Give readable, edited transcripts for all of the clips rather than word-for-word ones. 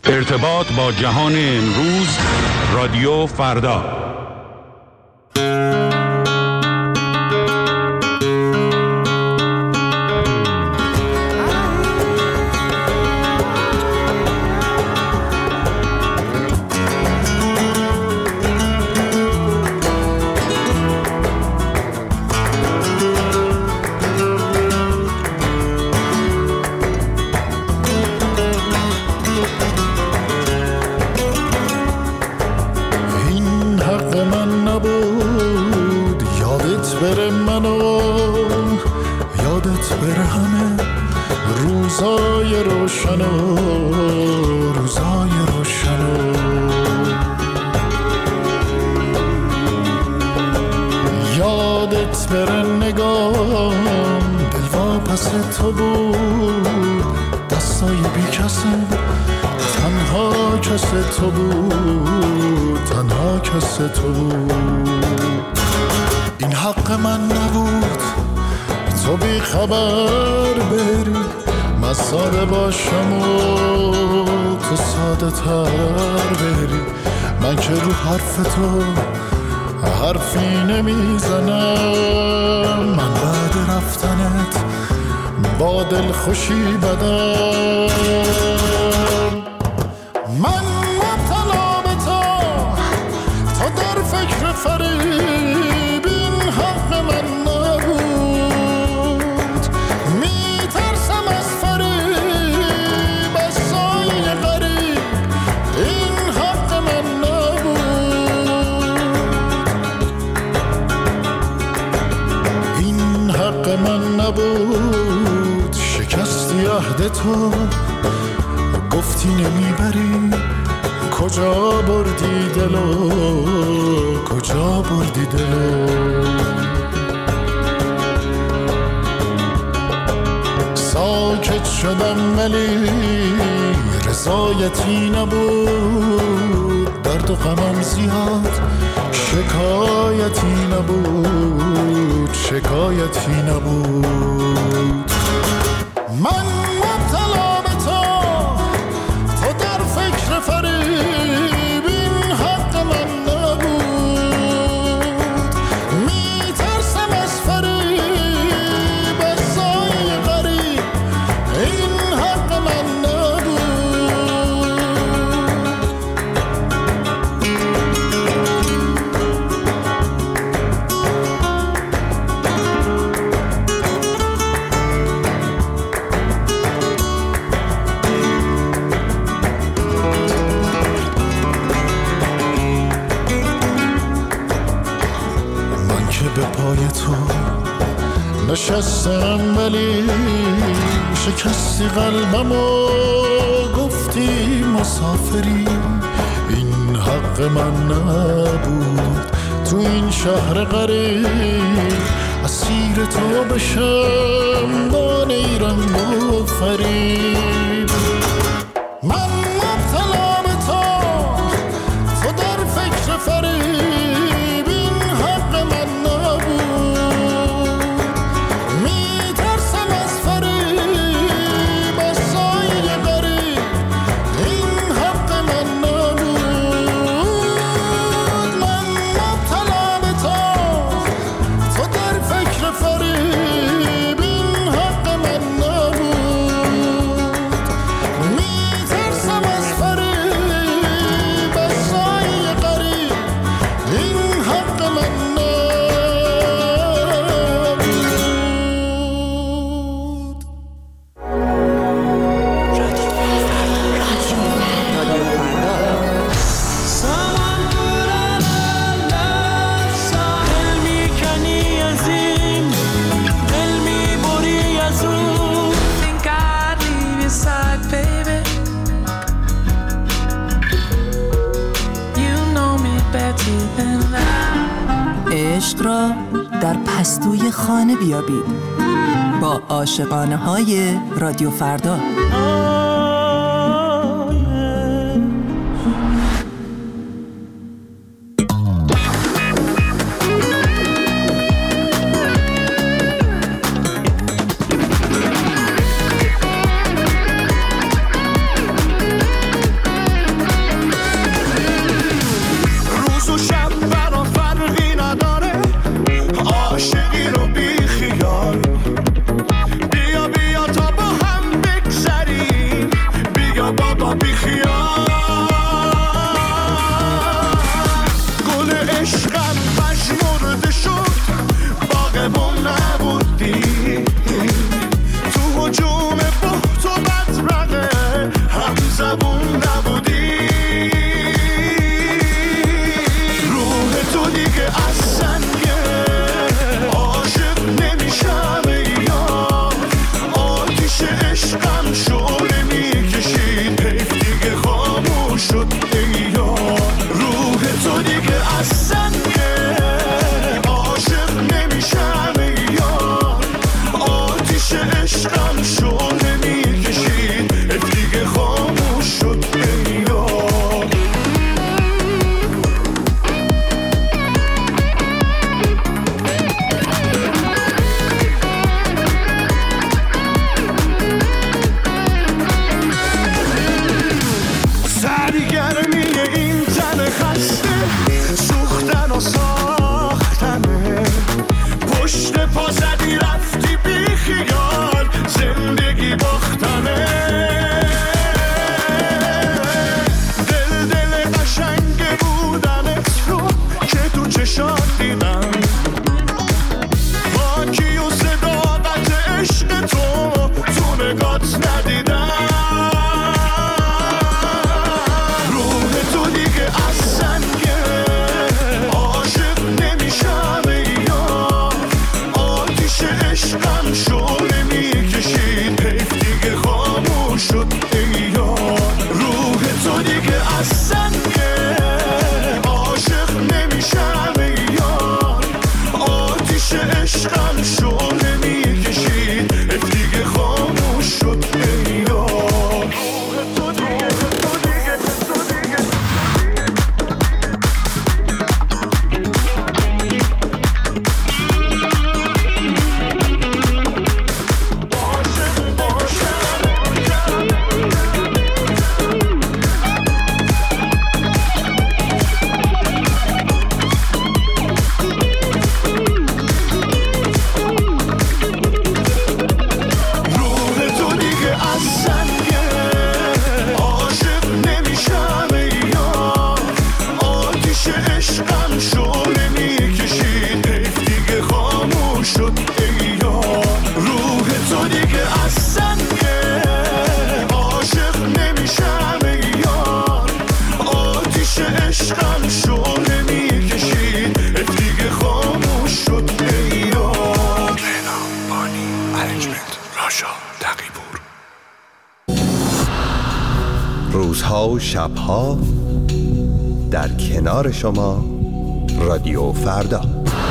ارتباط با جهان امروز، رادیو فردا. تو بود دستای بی کسی، تنها کس تو بود، تنها کس تو بود. این حق من نبود تو بی خبر بری، من ساده باشم و تو ساده تر بری. من که رو حرف تو حرفی نمیزنم، من بعد رفتنت با دل خوشی بدم. من مبتلا به تو در فکر فریب، این حق من نبود. میترسم از فریب، از سایه غریب، این حق من نبود. این حق من نبود. شکستی عهد تو، گفتی نمیبری، کجا بردی دلو، کجا بردی دلو. ساکت شدم ولی رضایتی نبود، درد و غمم زیاد شکایتی نبود، شکایتی نبود. من مبتلا به تو در فکر فریب، این حق من نبود. میترسم از فریب، از سایه غریب، این حق من نشستم ولی شکستی قلبم و گفتی مسافری. این حق من نبود تو این شهر غریب، اسیر تو بشم با نیرنگ و فریب. من مبتلا به تو در فکر فریب، این حق من عشق را در پستوی خانه بیابید با عاشقانه های رادیو فردا. روزها و شبها در کنار شما رادیو فردا.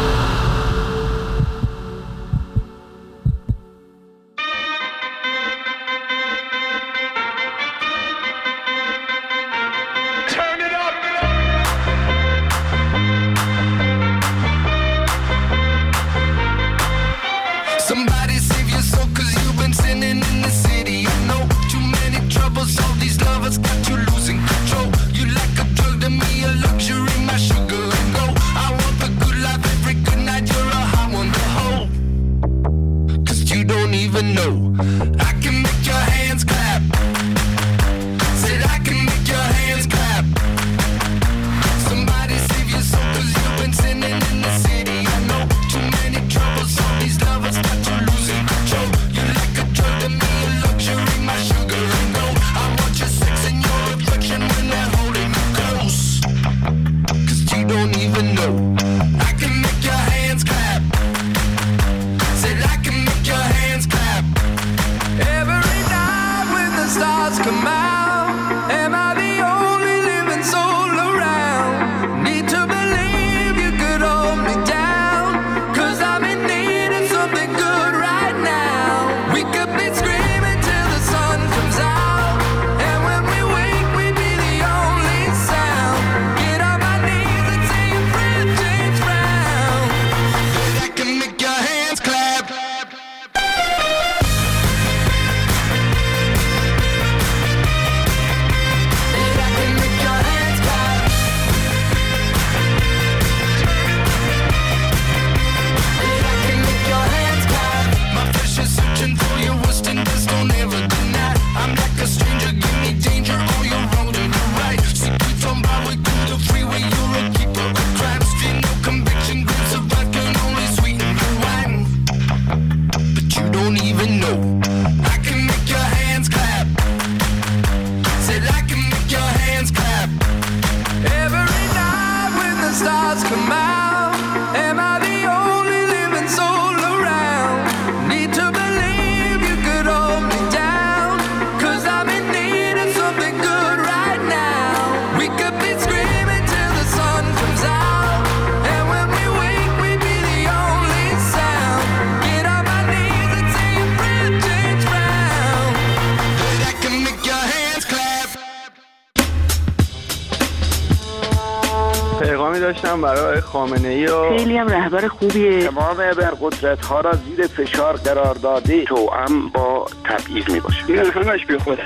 داشتم برای خامنه‌ای و خیلی هم رهبر خوبیه. تمام ابرقدرت‌ها را زیر فشار قرار داده، توأم با تبعیض میباشه. این همش بیخوده.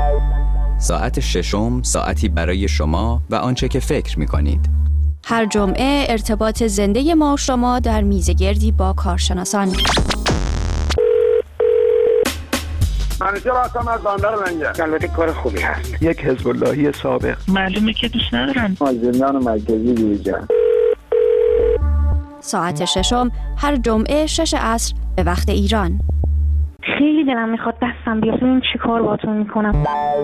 ساعت ششم، ساعتی برای شما و آنچه که فکر می‌کنید. هر جمعه ارتباط زنده ما و شما در میزگردی با کارشناسان. منیجر هستم از بندر منگه. البته کار خوبی هست. یک حزب اللهی سابق. معلومه که دوست ندارن. زندان مرکزی بیرجن. ساعت ششم هر جمعه 6 عصر به وقت ایران. خیلی دلم میخواد دستم بیاد ببینم چی کار باهاتون میکنم.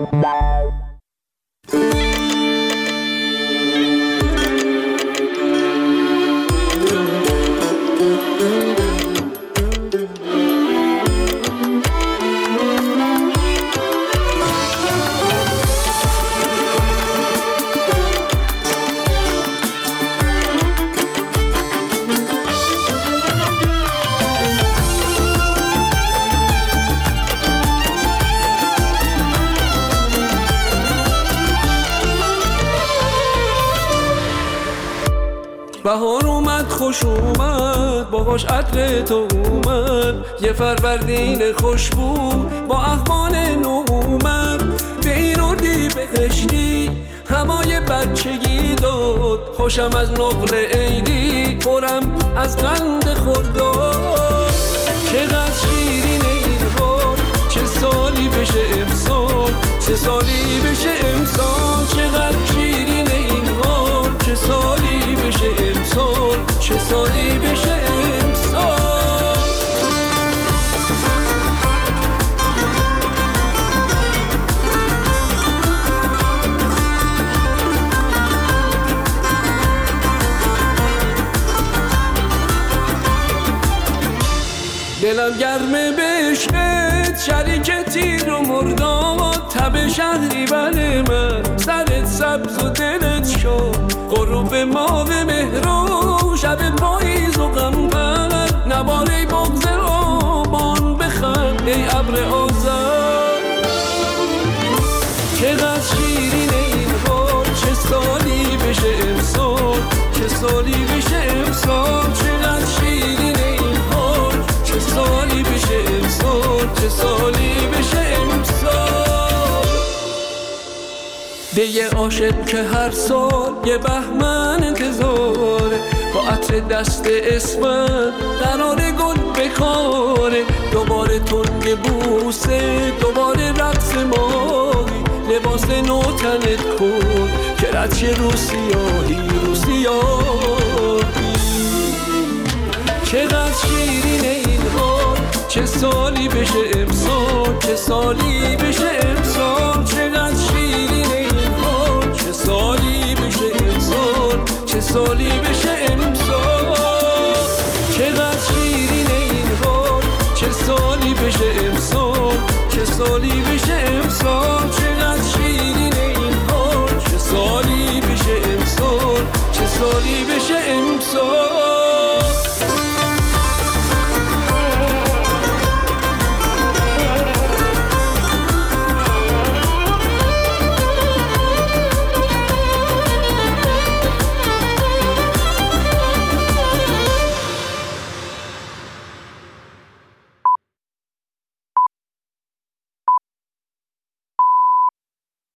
بهار اومد خوش اومد باهاش عطر تو اومد، یه فروردین خوشبو با احوال نو اومد. به این اردی بهشتی همای بچگی داد، خوشم از نقل عیدی پرم از قند خرداد. چقدر شیرینه این حال، چه سالی بشه امسال، چه سالی بشه امسال. چقدر شیرینه این حال، چه سالی بشه امسال، چه سالی بشه امسال. دلم گرمه به عشقت، شریک تیر و مرداد. لب شهری بر من، سرت سبز و دلت شد غروب ماه مهرو، شب پاییز و غمبر نباره بغض آبان بخند ای ابر آذر. چقدر شیرینه این حال، چه سالی بشه امسال، چه سالی بشه امسال. چقدر شیرینه این حال، چه سالی بشه امسال، چه سالی بشه امسال. دیگه عاشق که هر سال یه بهمن انتظاره، با عطر دست اسمن قرار گل بکاره. دوباره تنگ بوسه، دوباره رقص ماهی، لباس نو تنت کن که رد شه رو سیاهی، رو سیاهی. چقدر شیرینه این حال، چه سالی بشه امسال، چه سالی بشه امسال. چقدر شیرینه این حال، چه سالی بشه امسال، چه سالی بشه امسال. چقدر شیرینه این حال، چه سالی بشه امسال، چه سالی بشه امسال. چقدر شیرینه این حال، چه سالی بشه امسال، چه سالی بشه امسال.